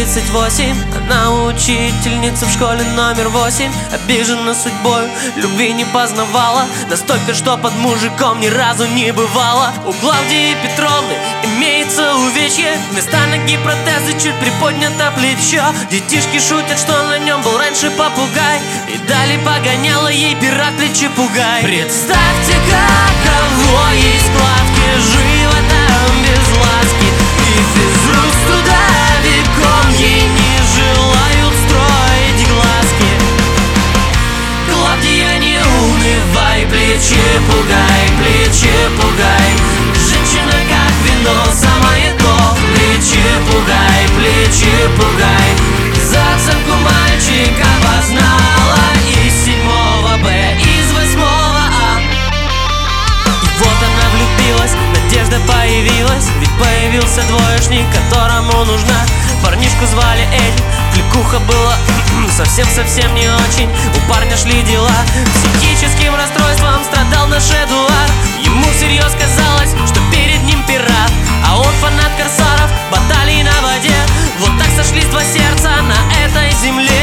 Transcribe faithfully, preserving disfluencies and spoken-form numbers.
тридцать восемь. Она учительница в школе номер восемь. Обижена судьбой, любви не познавала, настолько, что под мужиком ни разу не бывала. У Клавдии Петровны имеется увечье, вместо ноги протезы, чуть приподнято плечо. Детишки шутят, что на нем был раньше попугай, и дали погоняла ей пират плечепугай. Представьте, каково ей с Клавки животом без ласки, и физрук с трудовиком ей не желают строить глазки. Клавдия, не унывай, плечепугай, плечепугай. Женщина как вино, самое то. Плечепугай, плечепугай. За оценку мальчик обознала из седьмого Б, из восьмого А. И вот она влюбилась, надежда появилась, ведь появился двоечник, которому нужна. Парнишку звали Эдик, кликуха была совсем-совсем не очень. У парня шли дела, психическим расстройством страдал наш Эдуард. Ему всерьез казалось, что перед ним пират, а он фанат корсаров, баталий на воде. Вот так сошлись два сердца на этой земле.